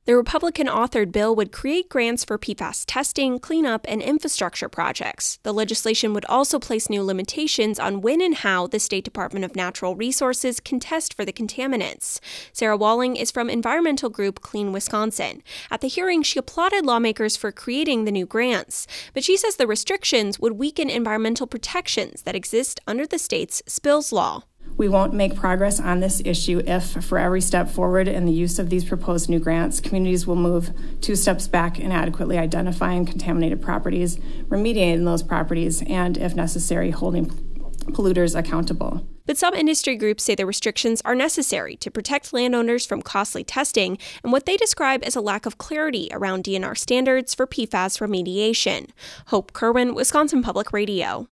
The Republican-authored bill would create grants for PFAS testing, cleanup, and infrastructure projects. The legislation would also place new limitations on when and how the State Department of Natural Resources can test for the contaminants. Sarah Walling is from environmental group Clean Wisconsin. At the hearing, she applauded lawmakers for creating the new grants, but she says the restrictions would weaken environmental protections that exist under the state's spills law. We won't make progress on this issue if, for every step forward in the use of these proposed new grants, communities will move 2 steps back in adequately identifying contaminated properties, remediating those properties, and, if necessary, holding polluters accountable. But some industry groups say the restrictions are necessary to protect landowners from costly testing and what they describe as a lack of clarity around DNR standards for PFAS remediation. Hope Kerwin, Wisconsin Public Radio.